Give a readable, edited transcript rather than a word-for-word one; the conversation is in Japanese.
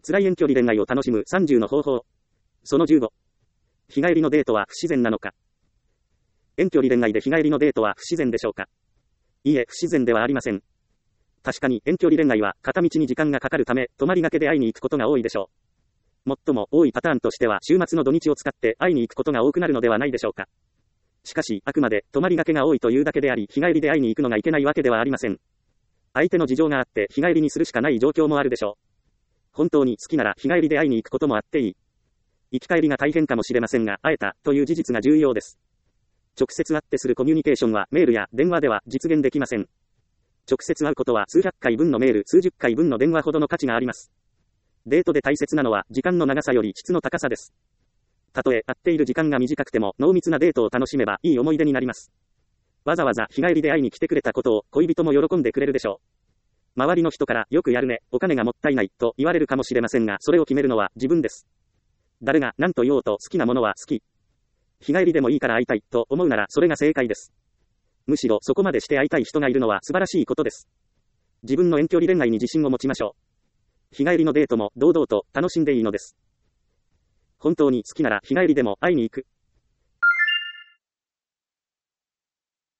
辛い遠距離恋愛を楽しむ30の方法。その15。日帰りのデートは不自然なのか。遠距離恋愛で日帰りのデートは不自然でしょうか。いいえ、不自然ではありません。確かに遠距離恋愛は片道に時間がかかるため、泊まりがけで会いに行くことが多いでしょう。最も多いパターンとしては週末の土日を使って会いに行くことが多くなるのではないでしょうか。しかし、あくまで泊まりがけが多いというだけであり、日帰りで会いに行くのがいけないわけではありません。相手の事情があって日帰りにするしかない状況もあるでしょう。本当に好きなら日帰りで会いに行くこともあっていい。行き帰りが大変かもしれませんが、会えたという事実が重要です。直接会ってするコミュニケーションはメールや電話では実現できません。直接会うことは数百回分のメール、数十回分の電話ほどの価値があります。デートで大切なのは時間の長さより質の高さです。たとえ会っている時間が短くても濃密なデートを楽しめばいい思い出になります。わざわざ日帰りで会いに来てくれたことを恋人も喜んでくれるでしょう。周りの人からよくやるね、お金がもったいないと言われるかもしれませんが、それを決めるのは自分です。誰が何と言おうと好きなものは好き。日帰りでもいいから会いたいと思うならそれが正解です。むしろそこまでして会いたい人がいるのは素晴らしいことです。自分の遠距離恋愛に自信を持ちましょう。日帰りのデートも堂々と楽しんでいいのです。本当に好きなら日帰りでも会いに行く。